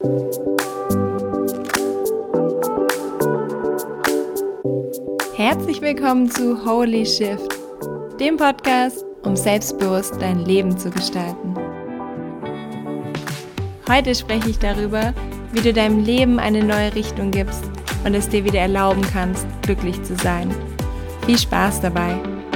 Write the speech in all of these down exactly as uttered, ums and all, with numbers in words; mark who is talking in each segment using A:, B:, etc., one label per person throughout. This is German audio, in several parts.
A: Herzlich willkommen zu Holy Shift, dem Podcast, um selbstbewusst dein Leben zu gestalten. Heute spreche ich darüber, wie du deinem Leben eine neue Richtung gibst und es dir wieder erlauben kannst, glücklich zu sein. Viel Spaß dabei!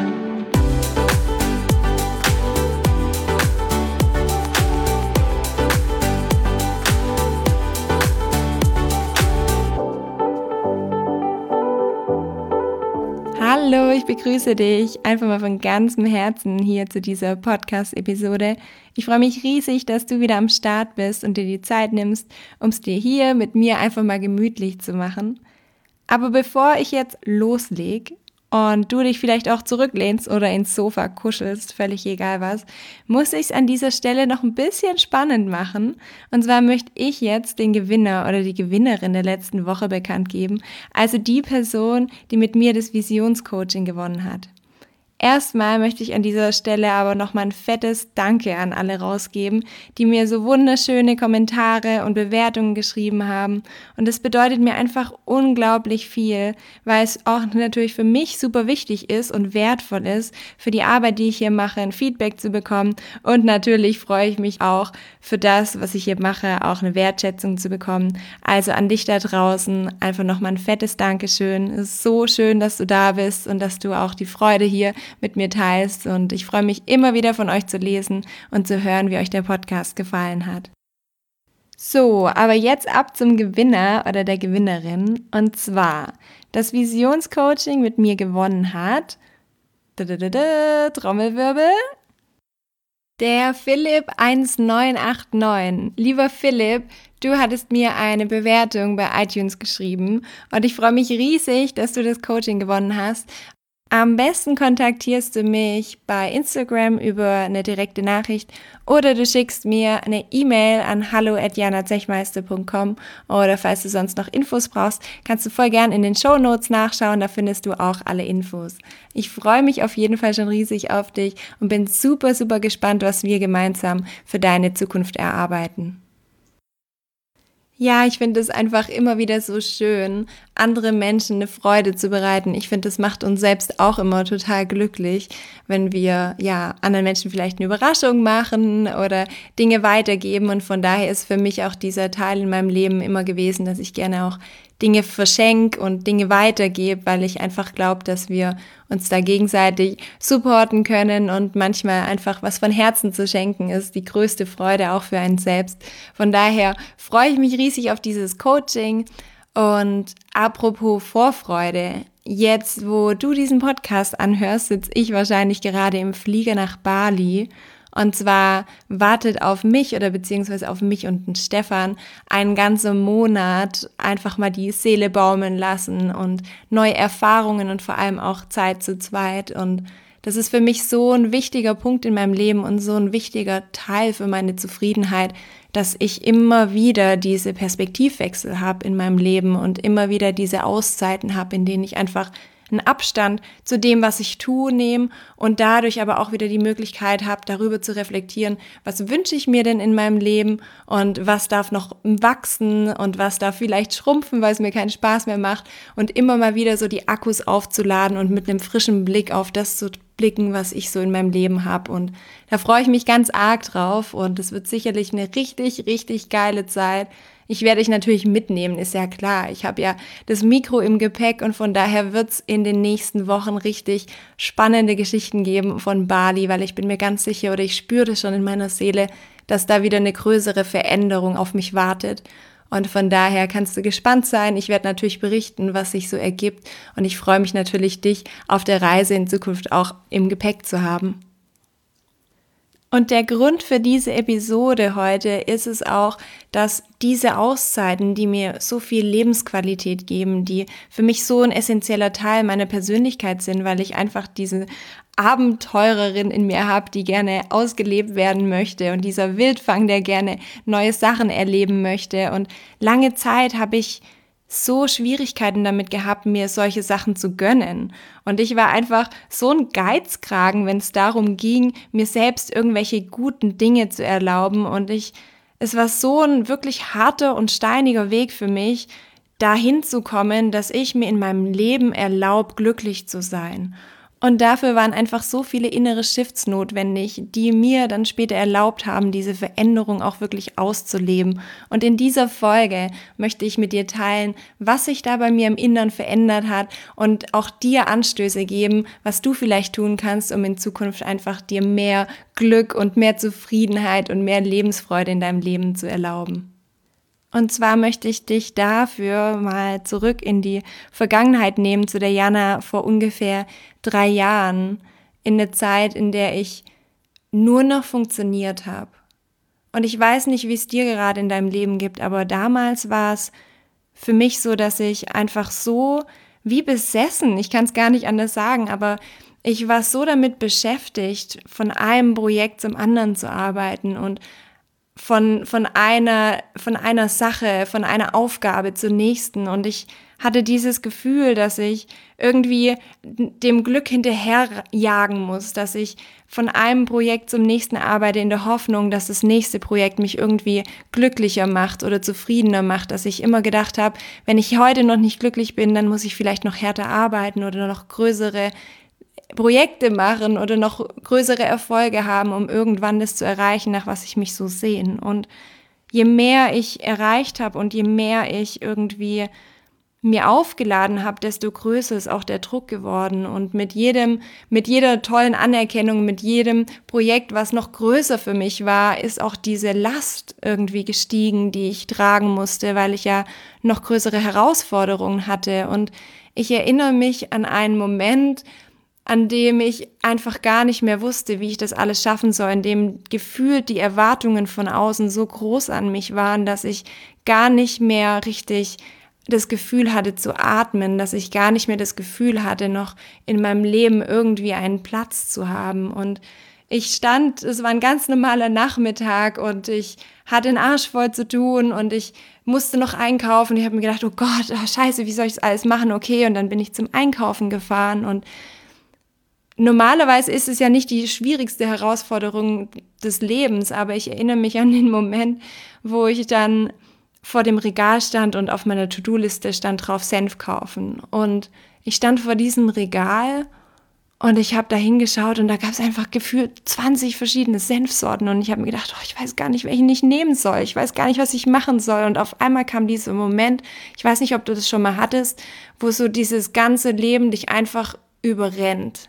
A: Hallo, ich begrüße dich einfach mal von ganzem Herzen hier zu dieser Podcast-Episode. Ich freue mich riesig, dass du wieder am Start bist und dir die Zeit nimmst, um es dir hier mit mir einfach mal gemütlich zu machen. Aber bevor ich jetzt loslege und du dich vielleicht auch zurücklehnst oder ins Sofa kuschelst, völlig egal was, muss ich es an dieser Stelle noch ein bisschen spannend machen. Und zwar möchte ich jetzt den Gewinner oder die Gewinnerin der letzten Woche bekannt geben, also die Person, die mit mir das Visionscoaching gewonnen hat. Erstmal möchte ich an dieser Stelle aber nochmal ein fettes Danke an alle rausgeben, die mir so wunderschöne Kommentare und Bewertungen geschrieben haben. Und das bedeutet mir einfach unglaublich viel, weil es auch natürlich für mich super wichtig ist und wertvoll ist, für die Arbeit, die ich hier mache, ein Feedback zu bekommen. Und natürlich freue ich mich auch für das, was ich hier mache, auch eine Wertschätzung zu bekommen. Also an dich da draußen einfach nochmal ein fettes Dankeschön. Es ist so schön, dass du da bist und dass du auch die Freude hier mit mir teilst, und ich freue mich immer wieder von euch zu lesen und zu hören, wie euch der Podcast gefallen hat. So, aber jetzt ab zum Gewinner oder der Gewinnerin, und zwar das Visionscoaching mit mir gewonnen hat, da, da, da, da, Trommelwirbel, der Philipp eins neun acht neun. Lieber Philipp, du hattest mir eine Bewertung bei iTunes geschrieben und ich freue mich riesig, dass du das Coaching gewonnen hast. Am besten kontaktierst du mich bei Instagram über eine direkte Nachricht oder du schickst mir eine E-Mail an hallo at jana zechmeister punkt com, oder falls du sonst noch Infos brauchst, kannst du voll gern in den Shownotes nachschauen, da findest du auch alle Infos. Ich freue mich auf jeden Fall schon riesig auf dich und bin super, super gespannt, was wir gemeinsam für deine Zukunft erarbeiten. Ja, ich finde es einfach immer wieder so schön, andere Menschen eine Freude zu bereiten. Ich finde, das macht uns selbst auch immer total glücklich, wenn wir ja anderen Menschen vielleicht eine Überraschung machen oder Dinge weitergeben. Und von daher ist für mich auch dieser Teil in meinem Leben immer gewesen, dass ich gerne auch Dinge verschenke und Dinge weitergebe, weil ich einfach glaube, dass wir uns da gegenseitig supporten können, und manchmal einfach was von Herzen zu schenken ist die größte Freude auch für einen selbst. Von daher freue ich mich riesig auf dieses Coaching. Und apropos Vorfreude, jetzt wo du diesen Podcast anhörst, sitze ich wahrscheinlich gerade im Flieger nach Bali. Und zwar wartet auf mich oder beziehungsweise auf mich und den Stefan einen ganzen Monat einfach mal die Seele baumeln lassen und neue Erfahrungen und vor allem auch Zeit zu zweit. Und das ist für mich so ein wichtiger Punkt in meinem Leben und so ein wichtiger Teil für meine Zufriedenheit, dass ich immer wieder diese Perspektivwechsel habe in meinem Leben und immer wieder diese Auszeiten habe, in denen ich einfach einen Abstand zu dem, was ich tue, nehme und dadurch aber auch wieder die Möglichkeit habe, darüber zu reflektieren, was wünsche ich mir denn in meinem Leben und was darf noch wachsen und was darf vielleicht schrumpfen, weil es mir keinen Spaß mehr macht, und immer mal wieder so die Akkus aufzuladen und mit einem frischen Blick auf das zu blicken, was ich so in meinem Leben habe. Und da freue ich mich ganz arg drauf, und es wird sicherlich eine richtig, richtig geile Zeit. Ich werde dich natürlich mitnehmen, ist ja klar. Ich habe ja das Mikro im Gepäck, und von daher wird es in den nächsten Wochen richtig spannende Geschichten geben von Bali, weil ich bin mir ganz sicher, oder ich spüre das schon in meiner Seele, dass da wieder eine größere Veränderung auf mich wartet. Und von daher kannst du gespannt sein. Ich werde natürlich berichten, was sich so ergibt, und ich freue mich natürlich, dich auf der Reise in Zukunft auch im Gepäck zu haben. Und der Grund für diese Episode heute ist es auch, dass diese Auszeiten, die mir so viel Lebensqualität geben, die für mich so ein essentieller Teil meiner Persönlichkeit sind, weil ich einfach diese Abenteurerin in mir habe, die gerne ausgelebt werden möchte, und dieser Wildfang, der gerne neue Sachen erleben möchte. Und lange Zeit habe ich so Schwierigkeiten damit gehabt, mir solche Sachen zu gönnen. Und ich war einfach so ein Geizkragen, wenn es darum ging, mir selbst irgendwelche guten Dinge zu erlauben. Und ich es war so ein wirklich harter und steiniger Weg für mich, dahin zu kommen, dass ich mir in meinem Leben erlaube, glücklich zu sein. Und dafür waren einfach so viele innere Shifts notwendig, die mir dann später erlaubt haben, diese Veränderung auch wirklich auszuleben. Und in dieser Folge möchte ich mit dir teilen, was sich da bei mir im Inneren verändert hat und auch dir Anstöße geben, was du vielleicht tun kannst, um in Zukunft einfach dir mehr Glück und mehr Zufriedenheit und mehr Lebensfreude in deinem Leben zu erlauben. Und zwar möchte ich dich dafür mal zurück in die Vergangenheit nehmen, zu der Jana vor ungefähr drei Jahren, in der Zeit, in der ich nur noch funktioniert habe. Und ich weiß nicht, wie es dir gerade in deinem Leben gibt, aber damals war es für mich so, dass ich einfach so wie besessen, ich kann es gar nicht anders sagen, aber ich war so damit beschäftigt, von einem Projekt zum anderen zu arbeiten und von, von einer, von einer Sache, von einer Aufgabe zur nächsten. Und ich hatte dieses Gefühl, dass ich irgendwie dem Glück hinterherjagen muss, dass ich von einem Projekt zum nächsten arbeite in der Hoffnung, dass das nächste Projekt mich irgendwie glücklicher macht oder zufriedener macht, dass ich immer gedacht habe, wenn ich heute noch nicht glücklich bin, dann muss ich vielleicht noch härter arbeiten oder noch größere Projekte machen oder noch größere Erfolge haben, um irgendwann das zu erreichen, nach was ich mich so sehne. Und je mehr ich erreicht habe und je mehr ich irgendwie mir aufgeladen habe, desto größer ist auch der Druck geworden. Und mit jedem, mit jeder tollen Anerkennung, mit jedem Projekt, was noch größer für mich war, ist auch diese Last irgendwie gestiegen, die ich tragen musste, weil ich ja noch größere Herausforderungen hatte. Und ich erinnere mich an einen Moment, an dem ich einfach gar nicht mehr wusste, wie ich das alles schaffen soll, in dem gefühlt die Erwartungen von außen so groß an mich waren, dass ich gar nicht mehr richtig das Gefühl hatte zu atmen, dass ich gar nicht mehr das Gefühl hatte, noch in meinem Leben irgendwie einen Platz zu haben. Und ich stand, es war ein ganz normaler Nachmittag und ich hatte den Arsch voll zu tun und ich musste noch einkaufen. Ich habe mir gedacht, oh Gott, oh scheiße, wie soll ich das alles machen? Okay, und dann bin ich zum Einkaufen gefahren und normalerweise ist es ja nicht die schwierigste Herausforderung des Lebens, aber ich erinnere mich an den Moment, wo ich dann vor dem Regal stand und auf meiner To-Do-Liste stand drauf Senf kaufen. Und ich stand vor diesem Regal und ich habe da hingeschaut und da gab es einfach gefühlt zwanzig verschiedene Senfsorten und ich habe mir gedacht, oh, ich weiß gar nicht, welchen ich nehmen soll. Ich weiß gar nicht, was ich machen soll. Und auf einmal kam dieser Moment, ich weiß nicht, ob du das schon mal hattest, wo so dieses ganze Leben dich einfach überrennt.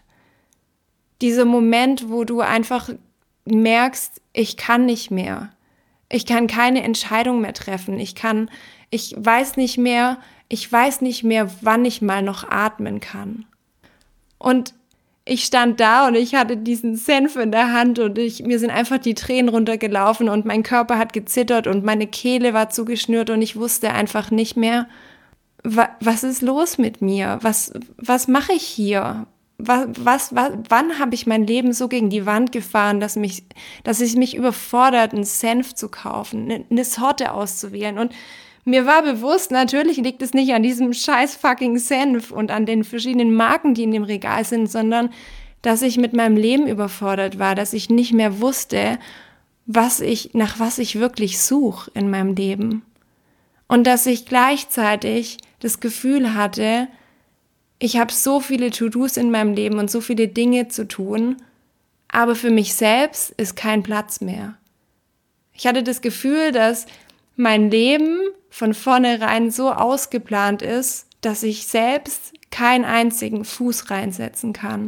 A: Dieser Moment, wo du einfach merkst, ich kann nicht mehr. Ich kann keine Entscheidung mehr treffen. Ich kann, ich weiß nicht mehr, ich weiß nicht mehr, wann ich mal noch atmen kann. Und ich stand da und ich hatte diesen Senf in der Hand und ich, mir sind einfach die Tränen runtergelaufen und mein Körper hat gezittert und meine Kehle war zugeschnürt und ich wusste einfach nicht mehr, wa, was ist los mit mir? Was, was mache ich hier? Was, was, was, wann habe ich mein Leben so gegen die Wand gefahren, dass mich, dass es mich überfordert, einen Senf zu kaufen, eine, eine Sorte auszuwählen? Und mir war bewusst, natürlich liegt es nicht an diesem scheiß fucking Senf und an den verschiedenen Marken, die in dem Regal sind, sondern dass ich mit meinem Leben überfordert war, dass ich nicht mehr wusste, was ich, nach was ich wirklich suche in meinem Leben. Und dass ich gleichzeitig das Gefühl hatte, ich habe so viele To-Dos in meinem Leben und so viele Dinge zu tun, aber für mich selbst ist kein Platz mehr. Ich hatte das Gefühl, dass mein Leben von vornherein so ausgeplant ist, dass ich selbst keinen einzigen Fuß reinsetzen kann.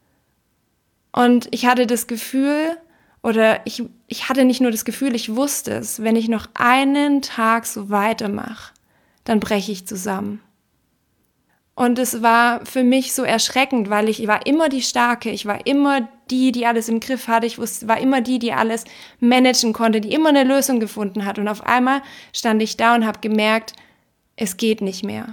A: Und ich hatte das Gefühl, oder ich, ich hatte nicht nur das Gefühl, ich wusste es, wenn ich noch einen Tag so weitermache, dann breche ich zusammen. Und es war für mich so erschreckend, weil ich war immer die Starke, ich war immer die, die alles im Griff hatte, ich wusste, war immer die, die alles managen konnte, die immer eine Lösung gefunden hat. Und auf einmal stand ich da und habe gemerkt, es geht nicht mehr.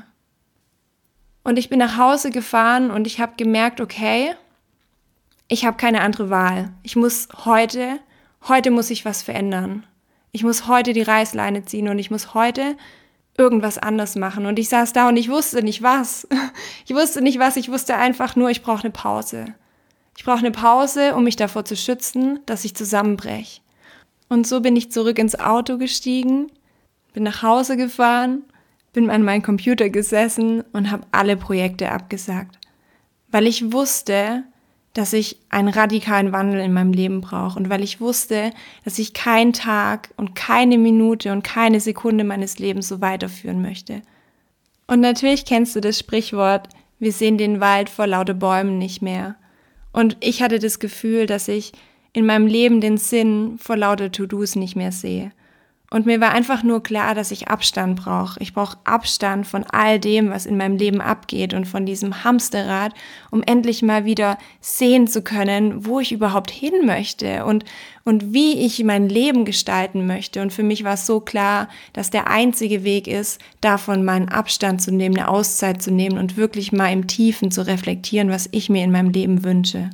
A: Und ich bin nach Hause gefahren und ich habe gemerkt, okay, ich habe keine andere Wahl. Ich muss heute, heute muss ich was verändern. Ich muss heute die Reißleine ziehen und ich muss heute irgendwas anders machen. Und ich saß da und ich wusste nicht was. Ich wusste nicht was, ich wusste einfach nur, ich brauche eine Pause. Ich brauche eine Pause, um mich davor zu schützen, dass ich zusammenbreche. Und so bin ich zurück ins Auto gestiegen, bin nach Hause gefahren, bin an meinen Computer gesessen und habe alle Projekte abgesagt, weil ich wusste, dass ich einen radikalen Wandel in meinem Leben brauche und weil ich wusste, dass ich keinen Tag und keine Minute und keine Sekunde meines Lebens so weiterführen möchte. Und natürlich kennst du das Sprichwort, wir sehen den Wald vor lauter Bäumen nicht mehr. Und ich hatte das Gefühl, dass ich in meinem Leben den Sinn vor lauter To-Dos nicht mehr sehe. Und mir war einfach nur klar, dass ich Abstand brauche. Ich brauche Abstand von all dem, was in meinem Leben abgeht und von diesem Hamsterrad, um endlich mal wieder sehen zu können, wo ich überhaupt hin möchte und, und wie ich mein Leben gestalten möchte. Und für mich war es so klar, dass der einzige Weg ist, davon meinen Abstand zu nehmen, eine Auszeit zu nehmen und wirklich mal im Tiefen zu reflektieren, was ich mir in meinem Leben wünsche.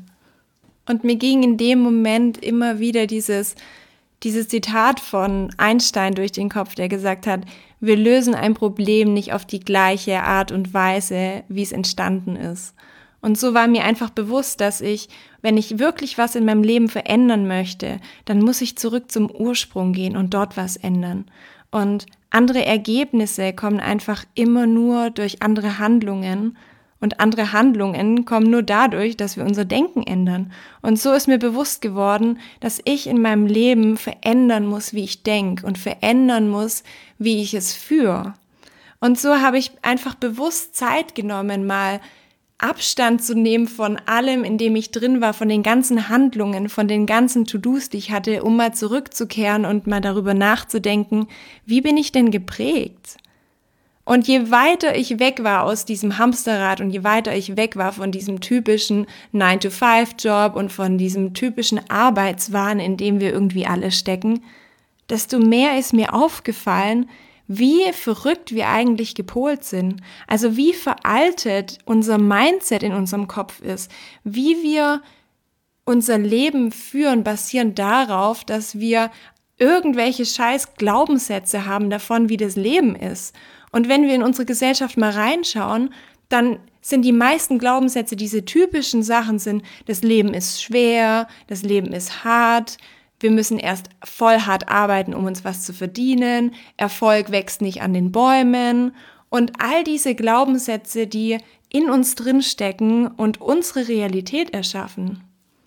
A: Und mir ging in dem Moment immer wieder dieses Dieses Zitat von Einstein durch den Kopf, der gesagt hat, wir lösen ein Problem nicht auf die gleiche Art und Weise, wie es entstanden ist. Und so war mir einfach bewusst, dass ich, wenn ich wirklich was in meinem Leben verändern möchte, dann muss ich zurück zum Ursprung gehen und dort was ändern. Und andere Ergebnisse kommen einfach immer nur durch andere Handlungen. Und andere Handlungen kommen nur dadurch, dass wir unser Denken ändern. Und so ist mir bewusst geworden, dass ich in meinem Leben verändern muss, wie ich denke und verändern muss, wie ich es führe. Und so habe ich einfach bewusst Zeit genommen, mal Abstand zu nehmen von allem, in dem ich drin war, von den ganzen Handlungen, von den ganzen To-Dos, die ich hatte, um mal zurückzukehren und mal darüber nachzudenken, wie bin ich denn geprägt? Und je weiter ich weg war aus diesem Hamsterrad und je weiter ich weg war von diesem typischen nine to five Job und von diesem typischen Arbeitswahn, in dem wir irgendwie alle stecken, desto mehr ist mir aufgefallen, wie verrückt wir eigentlich gepolt sind. Also wie veraltet unser Mindset in unserem Kopf ist, wie wir unser Leben führen, basierend darauf, dass wir irgendwelche scheiß Glaubenssätze haben davon, wie das Leben ist. Und wenn wir in unsere Gesellschaft mal reinschauen, dann sind die meisten Glaubenssätze diese typischen Sachen sind, das Leben ist schwer, das Leben ist hart, wir müssen erst voll hart arbeiten, um uns was zu verdienen, Erfolg wächst nicht an den Bäumen und all diese Glaubenssätze, die in uns drinstecken und unsere Realität erschaffen.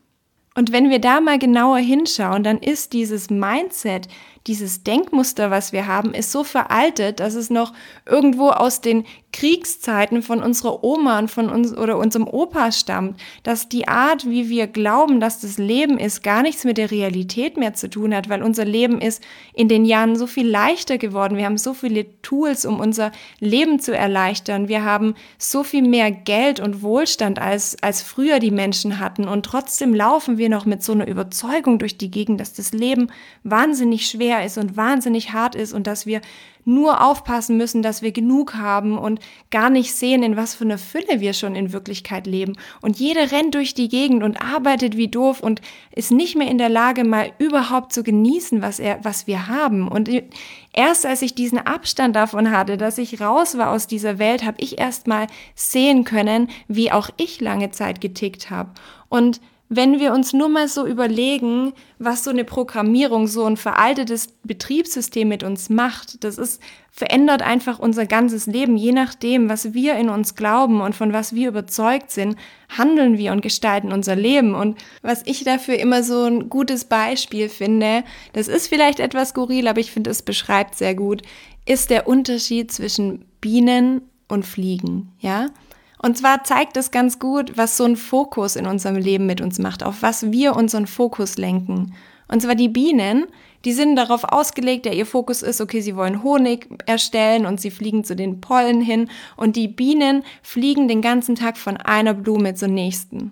A: Und wenn wir da mal genauer hinschauen, dann ist dieses Mindset, dieses Denkmuster, was wir haben, ist so veraltet, dass es noch irgendwo aus den Kriegszeiten von unserer Oma und von uns oder unserem Opa stammt, dass die Art, wie wir glauben, dass das Leben ist, gar nichts mit der Realität mehr zu tun hat, weil unser Leben ist in den Jahren so viel leichter geworden. Wir haben so viele Tools, um unser Leben zu erleichtern. Wir haben so viel mehr Geld und Wohlstand, als, als früher die Menschen hatten. Und trotzdem laufen wir noch mit so einer Überzeugung durch die Gegend, dass das Leben wahnsinnig schwer ist und wahnsinnig hart ist und dass wir nur aufpassen müssen, dass wir genug haben und gar nicht sehen, in was für einer Fülle wir schon in Wirklichkeit leben. Und jeder rennt durch die Gegend und arbeitet wie doof und ist nicht mehr in der Lage, mal überhaupt zu genießen, was er, was wir haben. Und erst als ich diesen Abstand davon hatte, dass ich raus war aus dieser Welt, habe ich erst mal sehen können, wie auch ich lange Zeit getickt habe. Und wenn wir uns nur mal so überlegen, was so eine Programmierung, so ein veraltetes Betriebssystem mit uns macht, das ist, verändert einfach unser ganzes Leben. Je nachdem, was wir in uns glauben und von was wir überzeugt sind, handeln wir und gestalten unser Leben. Und was ich dafür immer so ein gutes Beispiel finde, das ist vielleicht etwas skurril, aber ich finde, es beschreibt sehr gut, ist der Unterschied zwischen Bienen und Fliegen, ja? Und zwar zeigt es ganz gut, was so ein Fokus in unserem Leben mit uns macht, auf was wir unseren Fokus lenken. Und zwar die Bienen, die sind darauf ausgelegt, ja, ihr Fokus ist, okay, sie wollen Honig erstellen und sie fliegen zu den Pollen hin. Und die Bienen fliegen den ganzen Tag von einer Blume zur nächsten.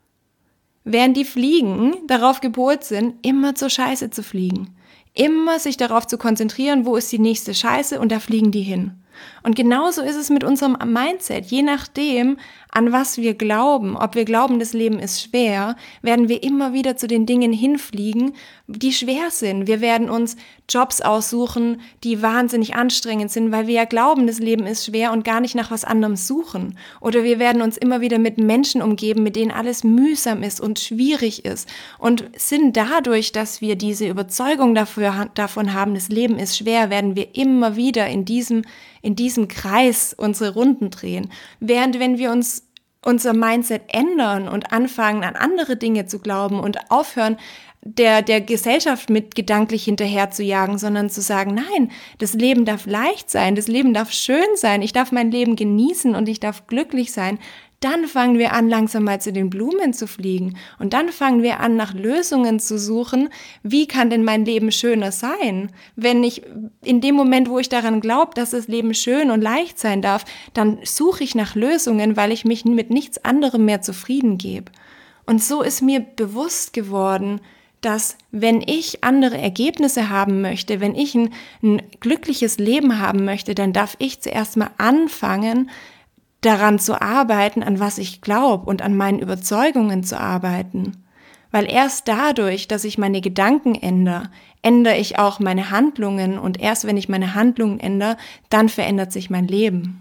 A: Während die Fliegen darauf gepolt sind, immer zur Scheiße zu fliegen. Immer sich darauf zu konzentrieren, wo ist die nächste Scheiße und da fliegen die hin. Und genauso ist es mit unserem Mindset. Je nachdem, an was wir glauben, ob wir glauben, das Leben ist schwer, werden wir immer wieder zu den Dingen hinfliegen, die schwer sind. Wir werden uns Jobs aussuchen, die wahnsinnig anstrengend sind, weil wir ja glauben, das Leben ist schwer und gar nicht nach was anderem suchen. Oder wir werden uns immer wieder mit Menschen umgeben, mit denen alles mühsam ist und schwierig ist und sind dadurch, dass wir diese Überzeugung dafür, davon haben, das Leben ist schwer, werden wir immer wieder in diesem, in diesem Kreis unsere Runden drehen. Während wenn wir uns unser Mindset ändern und anfangen, an andere Dinge zu glauben und aufhören, der, der Gesellschaft mit gedanklich hinterher zu jagen, sondern zu sagen, nein, das Leben darf leicht sein, das Leben darf schön sein, ich darf mein Leben genießen und ich darf glücklich sein, dann fangen wir an, langsam mal zu den Blumen zu fliegen und dann fangen wir an, nach Lösungen zu suchen, wie kann denn mein Leben schöner sein? Wenn ich in dem Moment, wo ich daran glaube, dass das Leben schön und leicht sein darf, dann suche ich nach Lösungen, weil ich mich mit nichts anderem mehr zufrieden gebe. Und so ist mir bewusst geworden, dass wenn ich andere Ergebnisse haben möchte, wenn ich ein, ein glückliches Leben haben möchte, dann darf ich zuerst mal anfangen, daran zu arbeiten, an was ich glaube und an meinen Überzeugungen zu arbeiten. Weil erst dadurch, dass ich meine Gedanken ändere, ändere ich auch meine Handlungen und erst wenn ich meine Handlungen ändere, dann verändert sich mein Leben.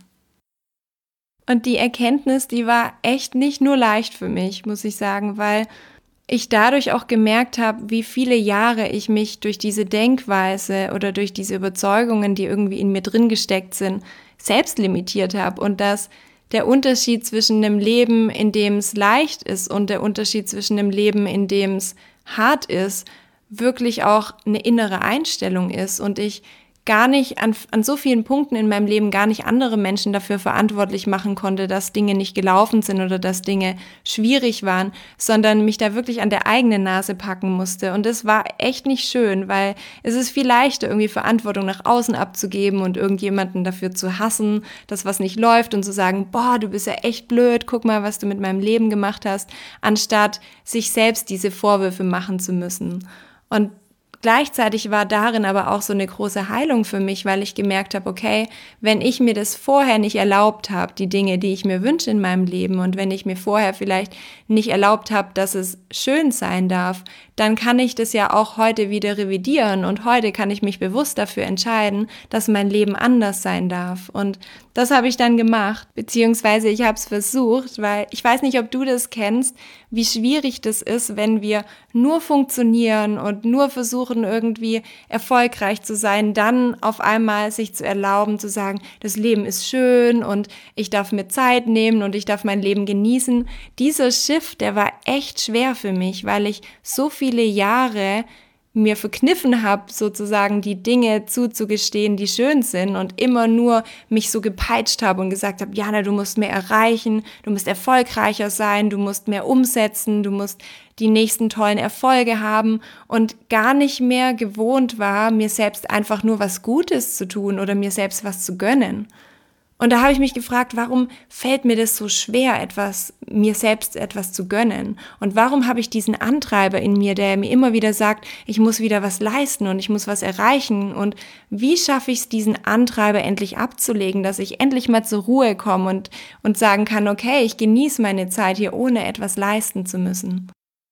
A: Und die Erkenntnis, die war echt nicht nur leicht für mich, muss ich sagen, weil ich dadurch auch gemerkt habe, wie viele Jahre ich mich durch diese Denkweise oder durch diese Überzeugungen, die irgendwie in mir drin gesteckt sind, selbst limitiert habe und dass der Unterschied zwischen einem Leben, in dem es leicht ist und der Unterschied zwischen einem Leben, in dem es hart ist, wirklich auch eine innere Einstellung ist und ich gar nicht an, an so vielen Punkten in meinem Leben gar nicht andere Menschen dafür verantwortlich machen konnte, dass Dinge nicht gelaufen sind oder dass Dinge schwierig waren, sondern mich da wirklich an der eigenen Nase packen musste. Und das war echt nicht schön, weil es ist viel leichter, irgendwie Verantwortung nach außen abzugeben und irgendjemanden dafür zu hassen, dass was nicht läuft und zu sagen, boah, du bist ja echt blöd, guck mal, was du mit meinem Leben gemacht hast, anstatt sich selbst diese Vorwürfe machen zu müssen. Und gleichzeitig war darin aber auch so eine große Heilung für mich, weil ich gemerkt habe, okay, wenn ich mir das vorher nicht erlaubt habe, die Dinge, die ich mir wünsche in meinem Leben und wenn ich mir vorher vielleicht nicht erlaubt habe, dass es schön sein darf, dann kann ich das ja auch heute wieder revidieren und heute kann ich mich bewusst dafür entscheiden, dass mein Leben anders sein darf. Und das habe ich dann gemacht, beziehungsweise ich habe es versucht, weil ich weiß nicht, ob du das kennst, wie schwierig das ist, wenn wir nur funktionieren und nur versuchen, irgendwie erfolgreich zu sein, dann auf einmal sich zu erlauben, zu sagen, das Leben ist schön und ich darf mir Zeit nehmen und ich darf mein Leben genießen. Dieser Shift, der war echt schwer für mich, weil ich so viele Jahre mir verkniffen habe, sozusagen die Dinge zuzugestehen, die schön sind und immer nur mich so gepeitscht habe und gesagt habe, Jana, du musst mehr erreichen, du musst erfolgreicher sein, du musst mehr umsetzen, du musst die nächsten tollen Erfolge haben und gar nicht mehr gewohnt war, mir selbst einfach nur was Gutes zu tun oder mir selbst was zu gönnen. Und da habe ich mich gefragt, warum fällt mir das so schwer, etwas, mir selbst etwas zu gönnen? Und warum habe ich diesen Antreiber in mir, der mir immer wieder sagt, ich muss wieder was leisten und ich muss was erreichen? Und wie schaffe ich es, diesen Antreiber endlich abzulegen, dass ich endlich mal zur Ruhe komme und, und sagen kann, okay, ich genieße meine Zeit hier, ohne etwas leisten zu müssen?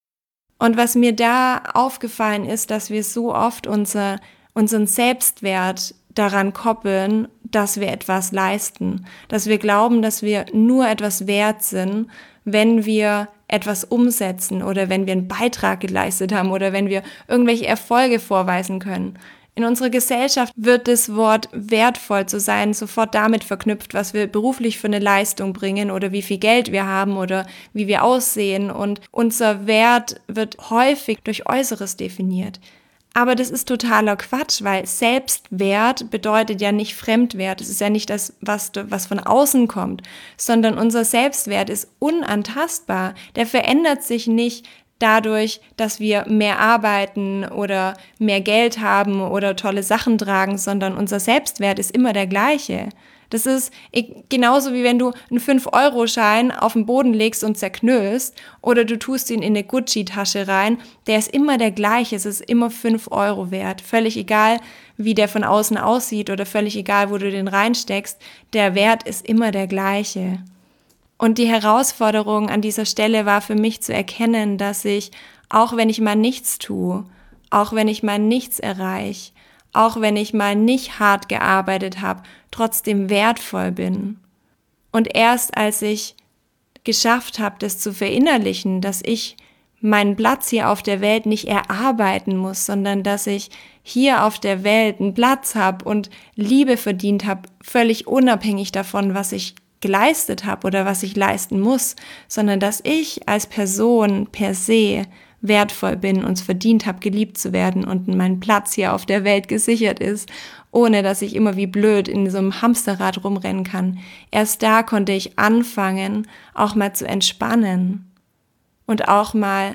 A: Und was mir da aufgefallen ist, dass wir so oft unser, unseren Selbstwert daran koppeln, dass wir etwas leisten, dass wir glauben, dass wir nur etwas wert sind, wenn wir etwas umsetzen oder wenn wir einen Beitrag geleistet haben oder wenn wir irgendwelche Erfolge vorweisen können. In unserer Gesellschaft wird das Wort wertvoll zu sein sofort damit verknüpft, was wir beruflich für eine Leistung bringen oder wie viel Geld wir haben oder wie wir aussehen, und unser Wert wird häufig durch Äußeres definiert. Aber das ist totaler Quatsch, weil Selbstwert bedeutet ja nicht Fremdwert. Es ist ja nicht das, was, was von außen kommt, sondern unser Selbstwert ist unantastbar. Der verändert sich nicht dadurch, dass wir mehr arbeiten oder mehr Geld haben oder tolle Sachen tragen, sondern unser Selbstwert ist immer der gleiche. Das ist genauso wie wenn du einen fünf Euro Schein auf den Boden legst und zerknüllst oder du tust ihn in eine Gucci-Tasche rein. Der ist immer der gleiche, es ist immer fünf Euro wert. Völlig egal, wie der von außen aussieht oder völlig egal, wo du den reinsteckst. Der Wert ist immer der gleiche. Und die Herausforderung an dieser Stelle war für mich zu erkennen, dass ich, auch wenn ich mal nichts tue, auch wenn ich mal nichts erreiche, auch wenn ich mal nicht hart gearbeitet habe, trotzdem wertvoll bin. Und erst als ich geschafft habe, das zu verinnerlichen, dass ich meinen Platz hier auf der Welt nicht erarbeiten muss, sondern dass ich hier auf der Welt einen Platz habe und Liebe verdient habe, völlig unabhängig davon, was ich geleistet habe oder was ich leisten muss, sondern dass ich als Person per se wertvoll bin und es verdient habe, geliebt zu werden und mein Platz hier auf der Welt gesichert ist, ohne dass ich immer wie blöd in so einem Hamsterrad rumrennen kann. Erst da konnte ich anfangen, auch mal zu entspannen und auch mal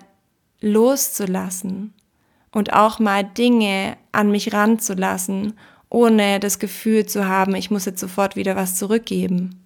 A: loszulassen und auch mal Dinge an mich ranzulassen, ohne das Gefühl zu haben, ich muss jetzt sofort wieder was zurückgeben.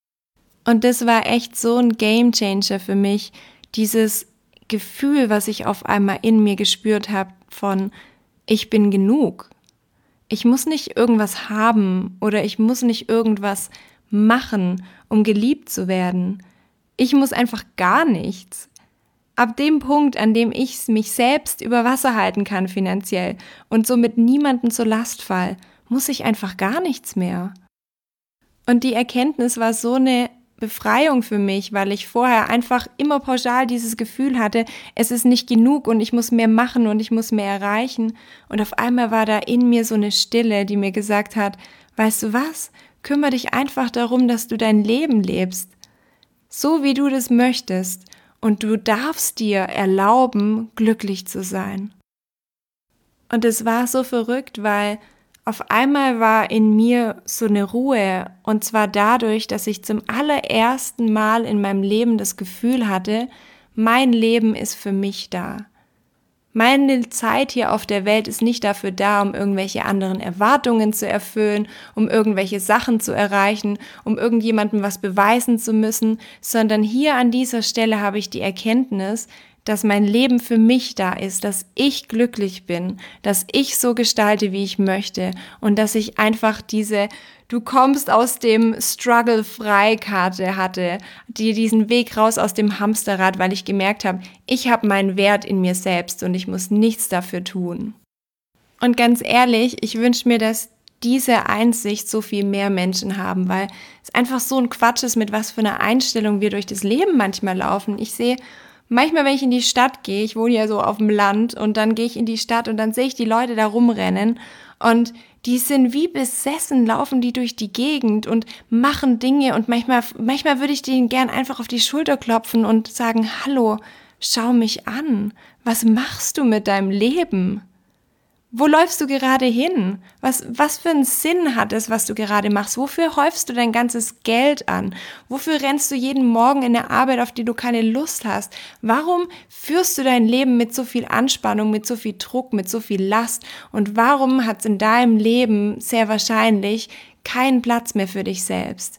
A: Und das war echt so ein Gamechanger für mich, dieses Gefühl, was ich auf einmal in mir gespürt habe von, ich bin genug. Ich muss nicht irgendwas haben oder ich muss nicht irgendwas machen, um geliebt zu werden. Ich muss einfach gar nichts. Ab dem Punkt, an dem ich mich selbst über Wasser halten kann finanziell und somit niemanden zur Last fall, muss ich einfach gar nichts mehr. Und die Erkenntnis war so eine Befreiung für mich, weil ich vorher einfach immer pauschal dieses Gefühl hatte, es ist nicht genug und ich muss mehr machen und ich muss mehr erreichen. Und auf einmal war da in mir so eine Stille, die mir gesagt hat, weißt du was, kümmere dich einfach darum, dass du dein Leben lebst, so wie du das möchtest. Und du darfst dir erlauben, glücklich zu sein. Und es war so verrückt, weil auf einmal war in mir so eine Ruhe, und zwar dadurch, dass ich zum allerersten Mal in meinem Leben das Gefühl hatte, mein Leben ist für mich da. Meine Zeit hier auf der Welt ist nicht dafür da, um irgendwelche anderen Erwartungen zu erfüllen, um irgendwelche Sachen zu erreichen, um irgendjemandem was beweisen zu müssen, sondern hier an dieser Stelle habe ich die Erkenntnis, dass mein Leben für mich da ist, dass ich glücklich bin, dass ich so gestalte, wie ich möchte und dass ich einfach diese Du kommst aus dem Struggle Freikarte hatte, die diesen Weg raus aus dem Hamsterrad, weil ich gemerkt habe, ich habe meinen Wert in mir selbst und ich muss nichts dafür tun. Und ganz ehrlich, ich wünsche mir, dass diese Einsicht so viel mehr Menschen haben, weil es einfach so ein Quatsch ist, mit was für einer Einstellung wir durch das Leben manchmal laufen. Ich sehe manchmal, wenn ich in die Stadt gehe, ich wohne ja so auf dem Land und dann gehe ich in die Stadt und dann sehe ich die Leute da rumrennen und die sind wie besessen, laufen die durch die Gegend und machen Dinge und manchmal, manchmal würde ich denen gern einfach auf die Schulter klopfen und sagen, hallo, schau mich an, was machst du mit deinem Leben? Wo läufst du gerade hin? Was, was für einen Sinn hat es, was du gerade machst? Wofür häufst du dein ganzes Geld an? Wofür rennst du jeden Morgen in der Arbeit, auf die du keine Lust hast? Warum führst du dein Leben mit so viel Anspannung, mit so viel Druck, mit so viel Last? Und warum hat es in deinem Leben sehr wahrscheinlich keinen Platz mehr für dich selbst?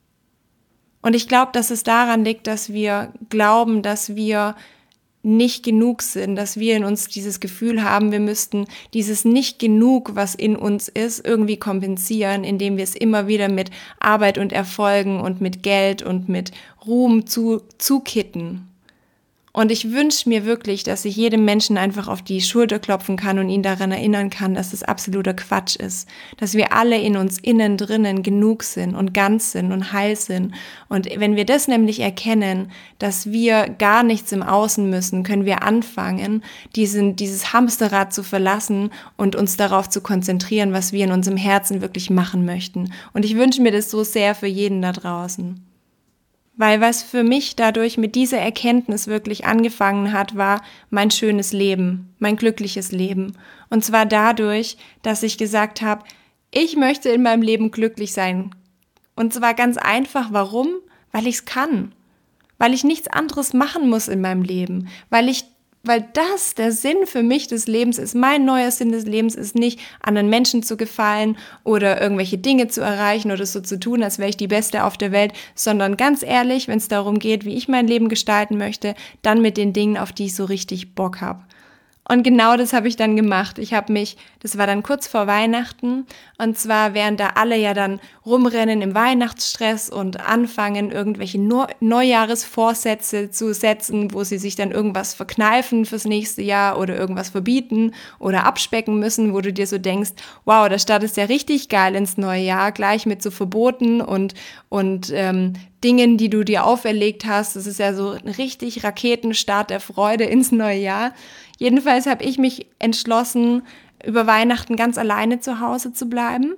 A: Und ich glaube, dass es daran liegt, dass wir glauben, dass wir nicht genug sind, dass wir in uns dieses Gefühl haben, wir müssten dieses nicht genug, was in uns ist, irgendwie kompensieren, indem wir es immer wieder mit Arbeit und Erfolgen und mit Geld und mit Ruhm zu, zukitten. Und ich wünsche mir wirklich, dass ich jedem Menschen einfach auf die Schulter klopfen kann und ihn daran erinnern kann, dass das absoluter Quatsch ist. Dass wir alle in uns innen drinnen genug sind und ganz sind und heil sind. Und wenn wir das nämlich erkennen, dass wir gar nichts im Außen müssen, können wir anfangen, diesen, dieses Hamsterrad zu verlassen und uns darauf zu konzentrieren, was wir in unserem Herzen wirklich machen möchten. Und ich wünsche mir das so sehr für jeden da draußen. Weil was für mich dadurch mit dieser Erkenntnis wirklich angefangen hat, war mein schönes Leben, mein glückliches Leben. Und zwar dadurch, dass ich gesagt habe, ich möchte in meinem Leben glücklich sein. Und zwar ganz einfach, warum? Weil ich es kann. Weil ich nichts anderes machen muss in meinem Leben. Weil ich Weil das der Sinn für mich des Lebens ist. Mein neuer Sinn des Lebens ist nicht, anderen Menschen zu gefallen oder irgendwelche Dinge zu erreichen oder so zu tun, als wäre ich die Beste auf der Welt, sondern ganz ehrlich, wenn es darum geht, wie ich mein Leben gestalten möchte, dann mit den Dingen, auf die ich so richtig Bock habe. Und genau das habe ich dann gemacht. Ich habe mich, das war dann kurz vor Weihnachten, und zwar während da alle ja dann rumrennen im Weihnachtsstress und anfangen, irgendwelche Neujahresvorsätze zu setzen, wo sie sich dann irgendwas verkneifen fürs nächste Jahr oder irgendwas verbieten oder abspecken müssen, wo du dir so denkst, wow, da startest ja richtig geil ins neue Jahr, gleich mit so Verboten und, und ähm, Dingen, die du dir auferlegt hast. Das ist ja so ein richtig Raketenstart der Freude ins neue Jahr. Jedenfalls habe ich mich entschlossen, über Weihnachten ganz alleine zu Hause zu bleiben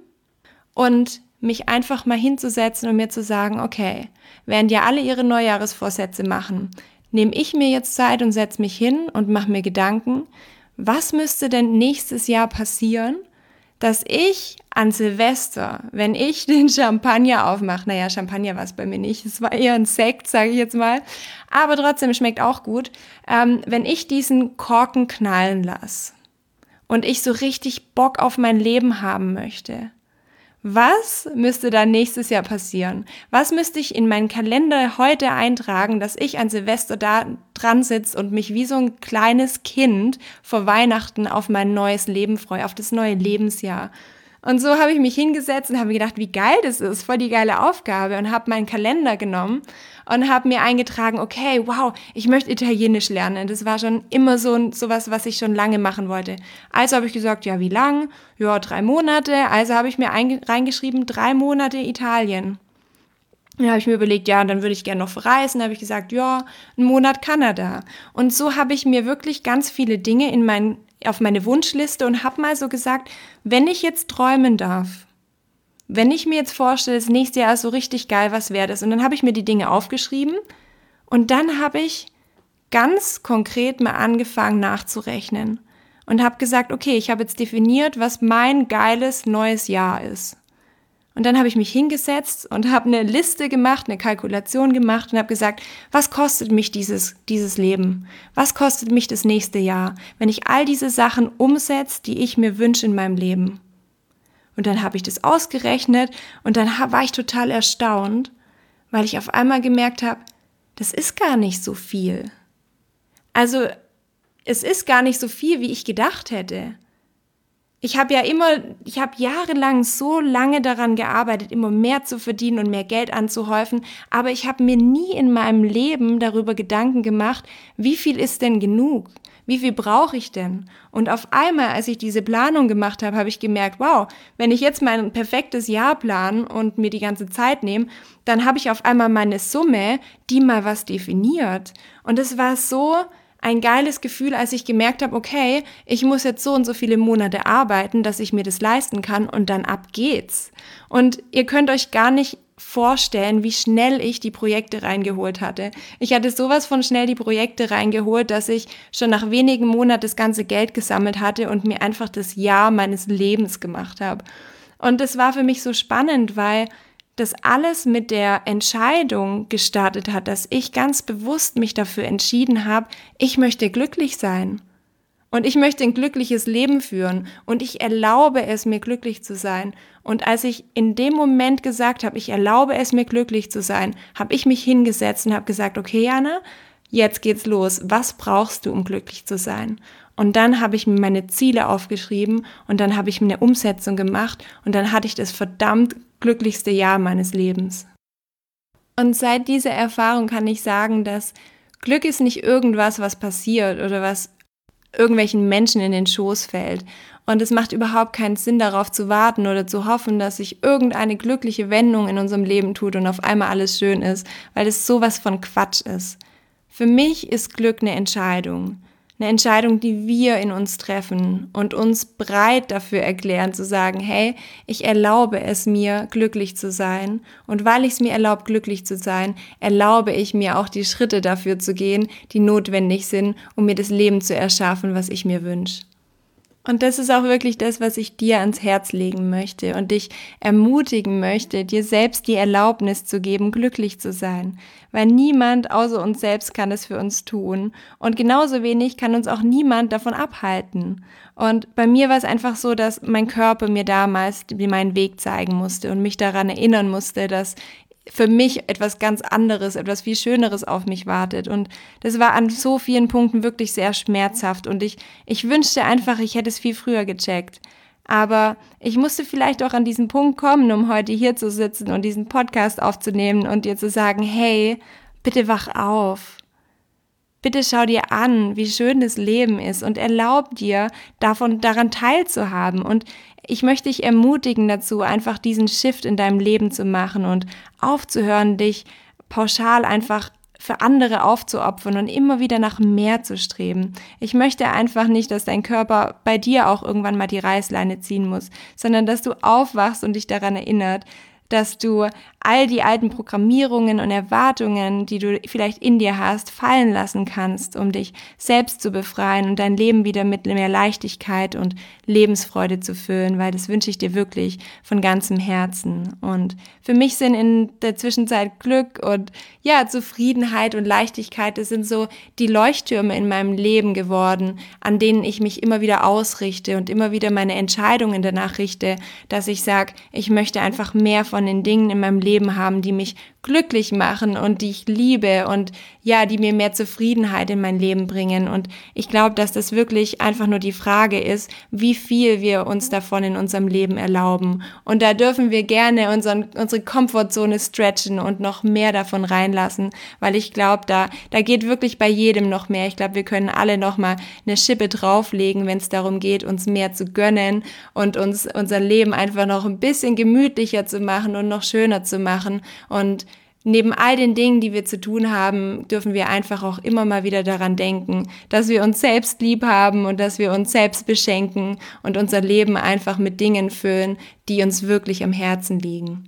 A: und mich einfach mal hinzusetzen und mir zu sagen, okay, während ja alle ihre Neujahresvorsätze machen, nehme ich mir jetzt Zeit und setze mich hin und mache mir Gedanken, was müsste denn nächstes Jahr passieren, dass ich an Silvester, wenn ich den Champagner aufmache, naja, Champagner war es bei mir nicht, es war eher ein Sekt, sage ich jetzt mal, aber trotzdem schmeckt auch gut, ähm, wenn ich diesen Korken knallen lasse und ich so richtig Bock auf mein Leben haben möchte, was müsste dann nächstes Jahr passieren? Was müsste ich in meinen Kalender heute eintragen, dass ich an Silvester da dran sitze und mich wie so ein kleines Kind vor Weihnachten auf mein neues Leben freue, auf das neue Lebensjahr? Und so habe ich mich hingesetzt und habe mir gedacht, wie geil das ist, voll die geile Aufgabe, und habe meinen Kalender genommen und habe mir eingetragen, okay, wow, ich möchte Italienisch lernen. Das war schon immer so sowas, was ich schon lange machen wollte. Also habe ich gesagt, ja, wie lang? Ja, drei Monate. Also habe ich mir reingeschrieben, drei Monate Italien. Dann habe ich mir überlegt, ja, und dann würde ich gerne noch verreisen. Dann habe ich gesagt, ja, einen Monat Kanada. Und so habe ich mir wirklich ganz viele Dinge in mein, auf meine Wunschliste und habe mal so gesagt, wenn ich jetzt träumen darf, wenn ich mir jetzt vorstelle, das nächste Jahr ist so richtig geil, was wäre das? Und dann habe ich mir die Dinge aufgeschrieben und dann habe ich ganz konkret mal angefangen nachzurechnen und habe gesagt, okay, ich habe jetzt definiert, was mein geiles neues Jahr ist. Und dann habe ich mich hingesetzt und habe eine Liste gemacht, eine Kalkulation gemacht und habe gesagt, was kostet mich dieses, dieses Leben? Was kostet mich das nächste Jahr, wenn ich all diese Sachen umsetze, die ich mir wünsche in meinem Leben? Und dann habe ich das ausgerechnet und dann war ich total erstaunt, weil ich auf einmal gemerkt habe, das ist gar nicht so viel. Also es ist gar nicht so viel, wie ich gedacht hätte. Ich habe ja immer, ich habe jahrelang so lange daran gearbeitet, immer mehr zu verdienen und mehr Geld anzuhäufen, aber ich habe mir nie in meinem Leben darüber Gedanken gemacht, wie viel ist denn genug? Wie viel brauche ich denn? Und auf einmal, als ich diese Planung gemacht habe, habe ich gemerkt, wow, wenn ich jetzt mein perfektes Jahr plane und mir die ganze Zeit nehme, dann habe ich auf einmal meine Summe, die mal was definiert. Und es war so ein geiles Gefühl, als ich gemerkt habe, okay, ich muss jetzt so und so viele Monate arbeiten, dass ich mir das leisten kann, und dann ab geht's. Und ihr könnt euch gar nicht vorstellen, wie schnell ich die Projekte reingeholt hatte. Ich hatte sowas von schnell die Projekte reingeholt, dass ich schon nach wenigen Monaten das ganze Geld gesammelt hatte und mir einfach das Jahr meines Lebens gemacht habe. Und das war für mich so spannend, weil das alles mit der Entscheidung gestartet hat, dass ich ganz bewusst mich dafür entschieden habe, ich möchte glücklich sein. Und ich möchte ein glückliches Leben führen und ich erlaube es, mir glücklich zu sein. Und als ich in dem Moment gesagt habe, ich erlaube es, mir glücklich zu sein, habe ich mich hingesetzt und habe gesagt, okay, Jana, jetzt geht's los. Was brauchst du, um glücklich zu sein? Und dann habe ich mir meine Ziele aufgeschrieben und dann habe ich mir eine Umsetzung gemacht und dann hatte ich das verdammt glücklichste Jahr meines Lebens. Und seit dieser Erfahrung kann ich sagen, dass Glück ist nicht irgendwas, was passiert oder was irgendwelchen Menschen in den Schoß fällt. Und es macht überhaupt keinen Sinn, darauf zu warten oder zu hoffen, dass sich irgendeine glückliche Wendung in unserem Leben tut und auf einmal alles schön ist, weil es sowas von Quatsch ist. Für mich ist Glück eine Entscheidung. Eine Entscheidung, die wir in uns treffen und uns bereit dafür erklären, zu sagen, hey, ich erlaube es mir, glücklich zu sein. Und weil ich es mir erlaube, glücklich zu sein, erlaube ich mir auch die Schritte dafür zu gehen, die notwendig sind, um mir das Leben zu erschaffen, was ich mir wünsche. Und das ist auch wirklich das, was ich dir ans Herz legen möchte und dich ermutigen möchte, dir selbst die Erlaubnis zu geben, glücklich zu sein. Weil niemand außer uns selbst kann es für uns tun. Und genauso wenig kann uns auch niemand davon abhalten. Und bei mir war es einfach so, dass mein Körper mir damals meinen Weg zeigen musste und mich daran erinnern musste, dass für mich etwas ganz anderes, etwas viel Schöneres auf mich wartet. Und das war an so vielen Punkten wirklich sehr schmerzhaft. Und ich, ich wünschte einfach, ich hätte es viel früher gecheckt. Aber ich musste vielleicht auch an diesen Punkt kommen, um heute hier zu sitzen und diesen Podcast aufzunehmen und dir zu sagen, hey, bitte wach auf. Bitte schau dir an, wie schön das Leben ist und erlaub dir, davon daran teilzuhaben. Und ich möchte dich ermutigen dazu, einfach diesen Shift in deinem Leben zu machen und aufzuhören, dich pauschal einfach für andere aufzuopfern und immer wieder nach mehr zu streben. Ich möchte einfach nicht, dass dein Körper bei dir auch irgendwann mal die Reißleine ziehen muss, sondern dass du aufwachst und dich daran erinnert, dass du all die alten Programmierungen und Erwartungen, die du vielleicht in dir hast, fallen lassen kannst, um dich selbst zu befreien und dein Leben wieder mit mehr Leichtigkeit und Lebensfreude zu füllen, weil das wünsche ich dir wirklich von ganzem Herzen. Und für mich sind in der Zwischenzeit Glück und ja, Zufriedenheit und Leichtigkeit, das sind so die Leuchttürme in meinem Leben geworden, an denen ich mich immer wieder ausrichte und immer wieder meine Entscheidungen danach richte, dass ich sage, ich möchte einfach mehr von den Dingen in meinem Leben haben, die mich glücklich machen und die ich liebe und ja, die mir mehr Zufriedenheit in mein Leben bringen. Und ich glaube, dass das wirklich einfach nur die Frage ist, wie viel wir uns davon in unserem Leben erlauben. Und da dürfen wir gerne unseren, unsere Komfortzone stretchen und noch mehr davon reinlassen, weil ich glaube, da, da geht wirklich bei jedem noch mehr. Ich glaube, wir können alle noch mal eine Schippe drauflegen, wenn es darum geht, uns mehr zu gönnen und uns unser Leben einfach noch ein bisschen gemütlicher zu machen und noch schöner zu machen. Und neben all den Dingen, die wir zu tun haben, dürfen wir einfach auch immer mal wieder daran denken, dass wir uns selbst lieb haben und dass wir uns selbst beschenken und unser Leben einfach mit Dingen füllen, die uns wirklich am Herzen liegen.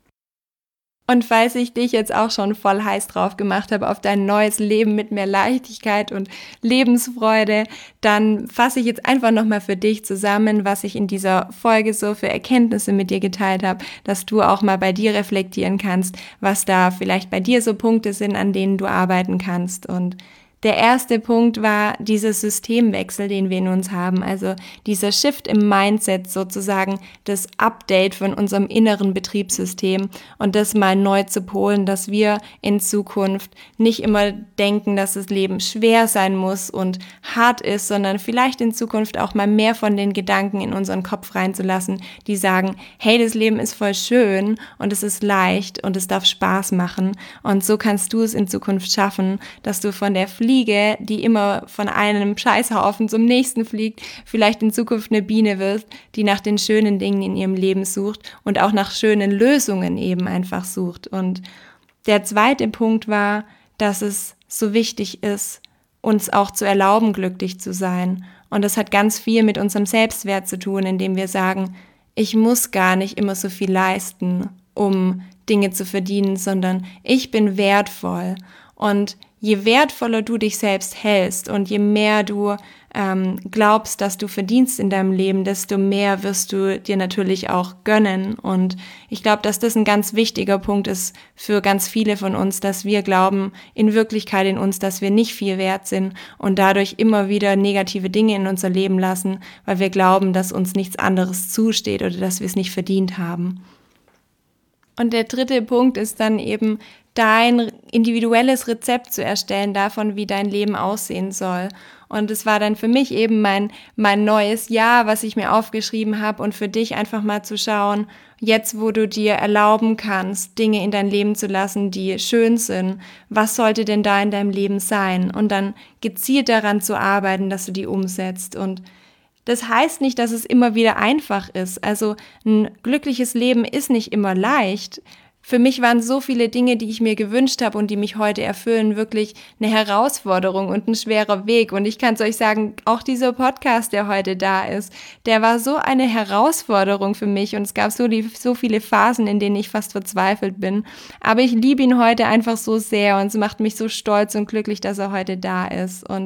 A: Und falls ich dich jetzt auch schon voll heiß drauf gemacht habe auf dein neues Leben mit mehr Leichtigkeit und Lebensfreude, dann fasse ich jetzt einfach nochmal für dich zusammen, was ich in dieser Folge so für Erkenntnisse mit dir geteilt habe, dass du auch mal bei dir reflektieren kannst, was da vielleicht bei dir so Punkte sind, an denen du arbeiten kannst. Und der erste Punkt war dieser Systemwechsel, den wir in uns haben, also dieser Shift im Mindset, sozusagen das Update von unserem inneren Betriebssystem und das mal neu zu polen, dass wir in Zukunft nicht immer denken, dass das Leben schwer sein muss und hart ist, sondern vielleicht in Zukunft auch mal mehr von den Gedanken in unseren Kopf reinzulassen, die sagen, hey, das Leben ist voll schön und es ist leicht und es darf Spaß machen. Und so kannst du es in Zukunft schaffen, dass du von der Fliege, die immer von einem Scheißhaufen zum nächsten fliegt, vielleicht in Zukunft eine Biene wirst, die nach den schönen Dingen in ihrem Leben sucht und auch nach schönen Lösungen eben einfach sucht. Und der zweite Punkt war, dass es so wichtig ist, uns auch zu erlauben, glücklich zu sein. Und das hat ganz viel mit unserem Selbstwert zu tun, indem wir sagen, ich muss gar nicht immer so viel leisten, um Dinge zu verdienen, sondern ich bin wertvoll. Und je wertvoller du dich selbst hältst und je mehr du ähm, glaubst, dass du verdienst in deinem Leben, desto mehr wirst du dir natürlich auch gönnen. Und ich glaube, dass das ein ganz wichtiger Punkt ist für ganz viele von uns, dass wir glauben in Wirklichkeit in uns, dass wir nicht viel wert sind und dadurch immer wieder negative Dinge in unser Leben lassen, weil wir glauben, dass uns nichts anderes zusteht oder dass wir es nicht verdient haben. Und der dritte Punkt ist dann eben, dein individuelles Rezept zu erstellen davon, wie dein Leben aussehen soll. Und es war dann für mich eben mein mein neues Jahr, was ich mir aufgeschrieben habe und für dich einfach mal zu schauen, jetzt wo du dir erlauben kannst, Dinge in dein Leben zu lassen, die schön sind, was sollte denn da in deinem Leben sein? Und dann gezielt daran zu arbeiten, dass du die umsetzt. Und das heißt nicht, dass es immer wieder einfach ist. Also ein glückliches Leben ist nicht immer leicht. Für mich waren so viele Dinge, die ich mir gewünscht habe und die mich heute erfüllen, wirklich eine Herausforderung und ein schwerer Weg. Und ich kann es euch sagen, auch dieser Podcast, der heute da ist, der war so eine Herausforderung für mich und es gab so, die, so viele Phasen, in denen ich fast verzweifelt bin. Aber ich liebe ihn heute einfach so sehr und es macht mich so stolz und glücklich, dass er heute da ist. Und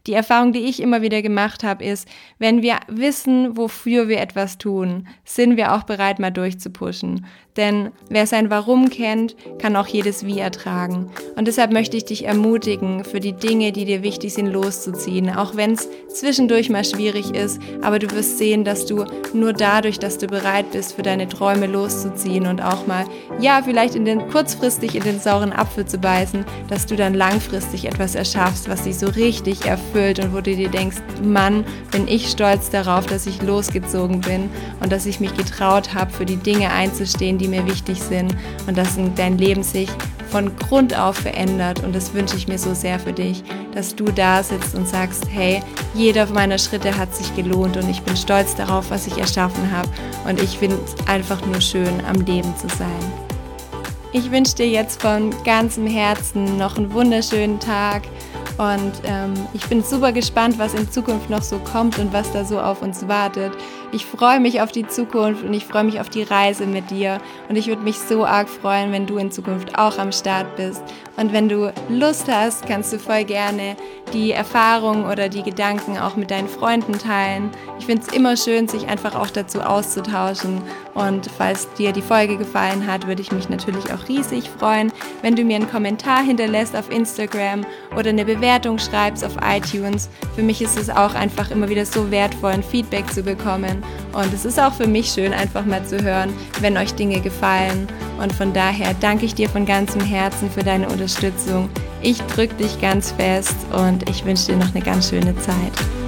A: Die Erfahrung, die ich immer wieder gemacht habe, ist, wenn wir wissen, wofür wir etwas tun, sind wir auch bereit, mal durchzupushen. Denn wer sein Warum kennt, kann auch jedes Wie ertragen. Und deshalb möchte ich dich ermutigen, für die Dinge, die dir wichtig sind, loszuziehen. Auch wenn es zwischendurch mal schwierig ist, aber du wirst sehen, dass du nur dadurch, dass du bereit bist, für deine Träume loszuziehen und auch mal, ja, vielleicht in den, kurzfristig in den sauren Apfel zu beißen, dass du dann langfristig etwas erschaffst, was dich so richtig erfüllt und wo du dir denkst, Mann, bin ich stolz darauf, dass ich losgezogen bin und dass ich mich getraut habe, für die Dinge einzustehen, die mir wichtig sind und dass dein Leben sich von Grund auf verändert. Und das wünsche ich mir so sehr für dich, dass du da sitzt und sagst, hey, jeder meiner Schritte hat sich gelohnt und ich bin stolz darauf, was ich erschaffen habe und ich finde es einfach nur schön, am Leben zu sein. Ich wünsche dir jetzt von ganzem Herzen noch einen wunderschönen Tag und ähm, ich bin super gespannt, was in Zukunft noch so kommt und was da so auf uns wartet. Ich freue mich auf die Zukunft und ich freue mich auf die Reise mit dir und ich würde mich so arg freuen, wenn du in Zukunft auch am Start bist. Und wenn du Lust hast, kannst du voll gerne die Erfahrungen oder die Gedanken auch mit deinen Freunden teilen. Ich finde es immer schön, sich einfach auch dazu auszutauschen. Und falls dir die Folge gefallen hat, würde ich mich natürlich auch riesig freuen, wenn du mir einen Kommentar hinterlässt auf Instagram oder eine Bewertung schreibst auf iTunes. Für mich ist es auch einfach immer wieder so wertvoll, ein Feedback zu bekommen. Und es ist auch für mich schön, einfach mal zu hören, wenn euch Dinge gefallen. Und von daher danke ich dir von ganzem Herzen für deine Unterstützung. Ich drücke dich ganz fest und ich wünsche dir noch eine ganz schöne Zeit.